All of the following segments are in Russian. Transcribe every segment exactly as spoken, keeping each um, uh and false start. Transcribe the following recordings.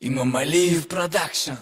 Имамалиев продакшн.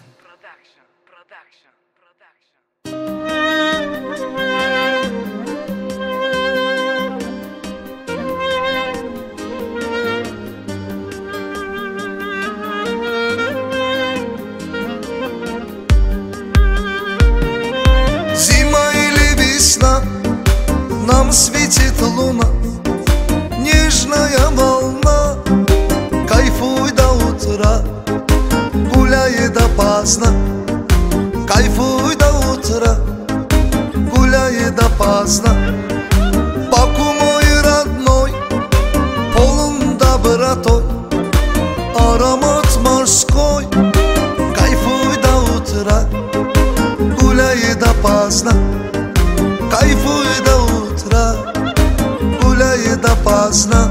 Зима или весна, нам светит луна, нежная волна, кайфуй до утра, гуляй допоздна. Кайфуй до утра, гуляй допоздна. Баку мой родной, полон добротой, аромат морской. Кайфуй до утра, гуляй допоздна. Кайфуй до утра, гуляй допоздна.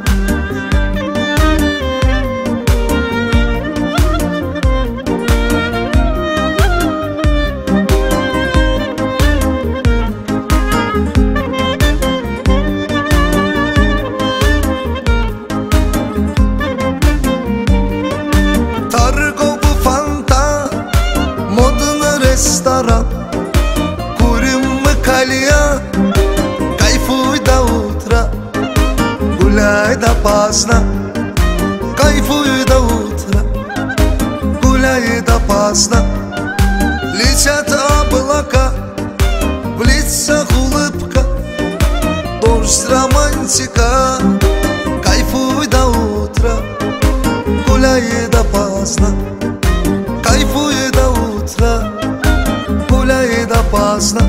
Ресторан, курим мы кальян. Кайфуй до утра, гуляй допоздна. Кайфуй до утра, гуляй допоздна. Летят облака, в лицах улыбка, дождь романтика. Кайфуй до утра, гуляй допоздна. Кайфуй до утра, гуляй допоздна.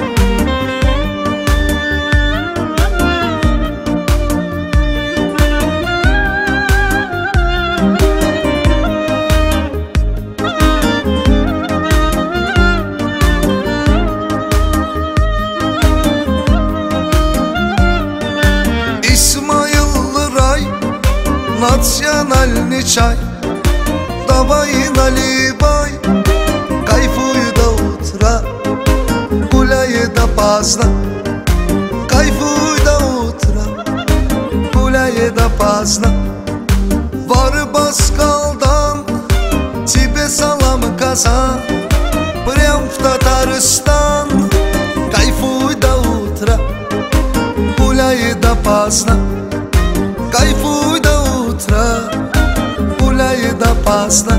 Исмаил рай, национальный чай, давай наливай. Кайфуй до утра, гуляй допоздна. Кайфуй до утра, гуляй допоздна. Var Баскалдан, тебе салам, Казан, прям в Татарстан. Кайфуй до утра, гуляй допоздна. Кайфуй до утра, гуляй допоздна.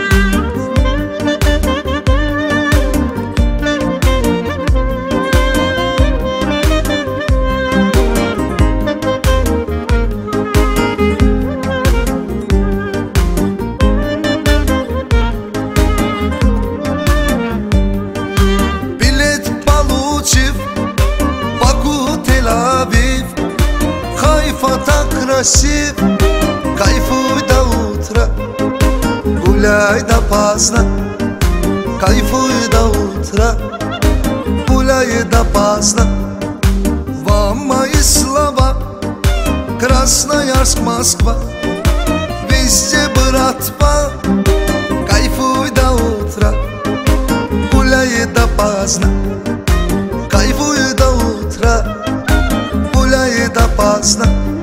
Хайфа так красив, кайфуй до утра, гуляй допоздна. Кайфуй до утра, гуляй допоздна. Вам мои слова, Красноярск, Москва, везде братва. Кайфуй до утра, гуляй допоздна. Кайфуй до утра, гуляй допоздна.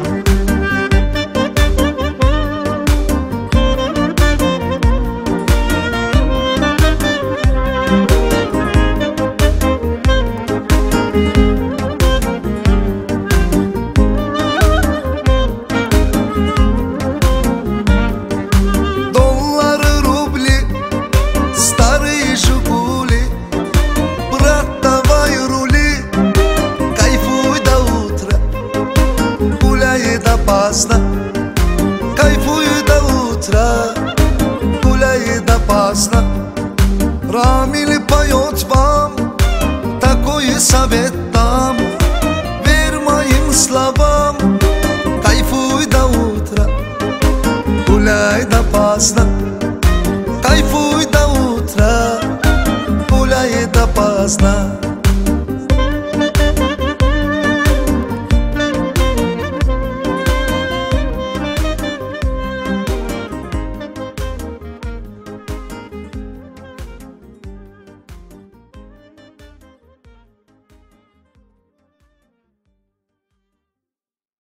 Доллары, рубли, старые Жигули, брат, давай рули. Кайфуй до утра, гуляй допоздна. Кайфуй до утра, гуляй допоздна. Рамиль поет вам, такой совет дам, верь моим словам. Кайфуй до утра, гуляй допоздна. Кайфуй до утра, гуляй допоздна.